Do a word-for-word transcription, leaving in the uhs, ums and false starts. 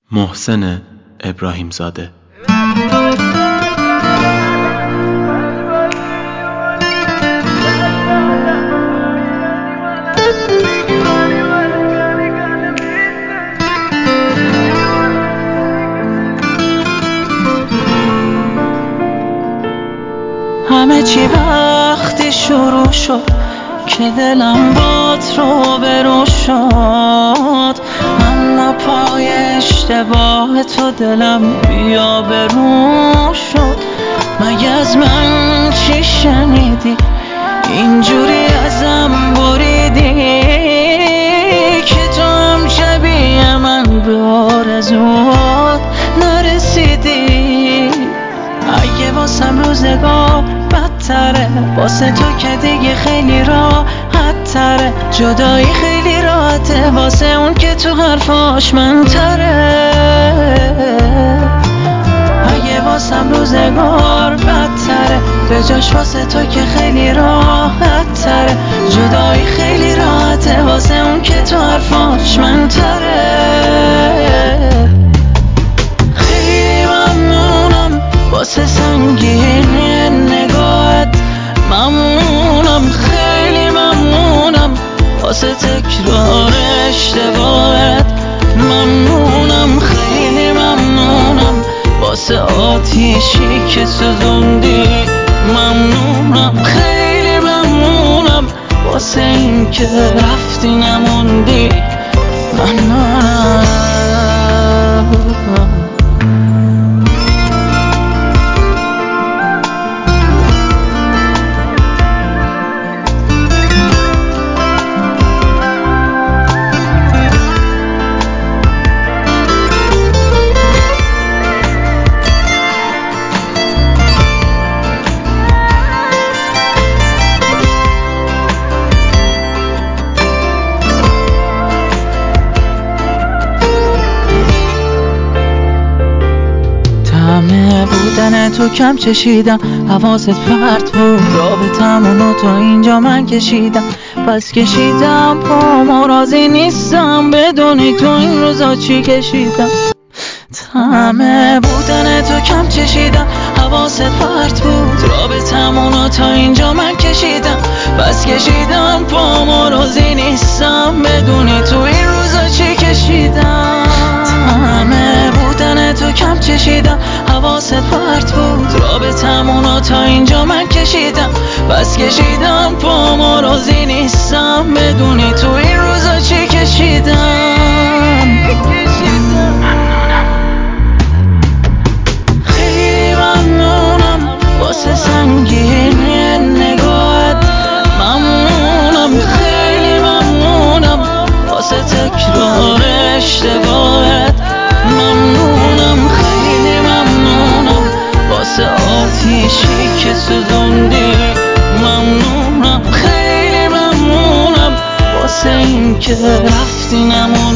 محسن ابراهیم زاده. همه چی وقتی شروع شد که دلم بات رو برو شد، اما پای اشتباه تو دلم بیا برو شد. مگه از من چی شنیدی اینجوری ازم بریدی که تو هم شبیه من به آرزوات نرسیدی؟ اگه واسم روزگار بدتره، واسه تو که دیگه خیلی راحت تره، جدایی خیلی راحته واسه اون که تو حرفاش من تره. اگه واسم روزگار بدتره، به جاش واسه تو که خیلی راحت تره، جدایی خیلی راحته واسه اون که تو حرفاش من تره. خیلی ممنونم واسه سنگینی نگاهت، ممنونم خیلی ممنونم واسه تکرار اشتباهت، ممنونم خیلی ممنونم واسه آتیشی که سوزوندی، ممنونم خیلی ممنونم واسه این که رفتی نموندی، ممنونم. بودن تو کم چشیدم، حواست پرت بود، رابطمونو تا اینجا من کشیدم، پس کشیدم پامو، راضی نیستم بدونی تو این روزا چی کشیدم. همه بودن تو کم چشیدم، حواست پرت بود، رابطمونو تا اینجا من کشیدم، پس کشیدم پامو، راضی نیستم بدونی تو این روزا چی کشیدم. همه بودن تو کم چشیدم، حواست پرت بود، رابطمونو تا اینجا من کشیدم، پس کشیدم پامو، راضی نیستم بدونی تو این روزا چی کشیدم. خیلی ممنونم واسه سنگینی نگاهت، ممنونم خیلی ممنونم واسه تکرار اشتباهت، ممنونم خیلی ممنونم واسه آتیشی که سوزوندی، ممنونم خیلی ممنونم واسه این که رفتی نموندی.